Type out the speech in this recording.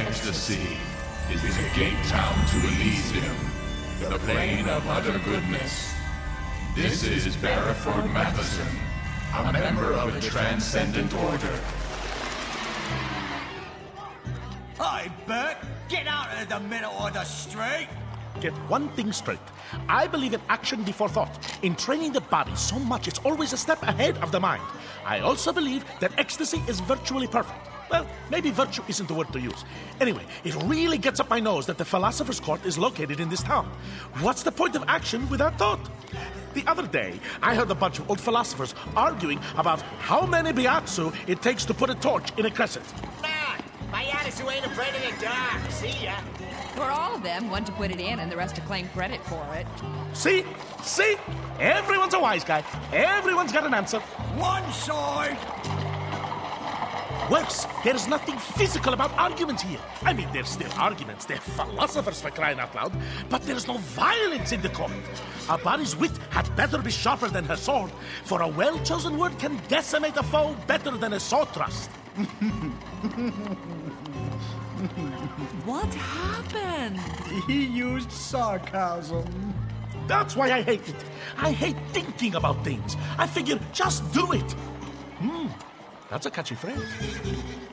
ecstasy is a gate town to Elysium, the plane of utter goodness. This is Barrowford Matheson, a member of the Transcendent Order. Hi, Bert. Get out of the middle of the street. Get one thing straight. I believe in action before thought. In training the body so much it's always a step ahead of the mind. I also believe that ecstasy is virtually perfect. Well, maybe virtue isn't the word to use. Anyway, it really gets up my nose that the Philosopher's Court is located in this town. What's the point of action without thought? The other day, I heard a bunch of old philosophers arguing about how many Byakuya it takes to put a torch in a crescent. My Yadesu ain't afraid of the dark. See ya. For all of them, one to put it in and the rest to claim credit for it. See? Everyone's a wise guy. Everyone's got an answer. One side. Worse, there's nothing physical about arguments here. I mean, there's still arguments. They're philosophers, for crying out loud. But there's no violence in the court. A body's wit had better be sharper than her sword, for a well-chosen word can decimate a foe better than a sword thrust. What happened? He used sarcasm. That's why I hate it. I hate thinking about things. I figure, just do it. That's a catchy phrase.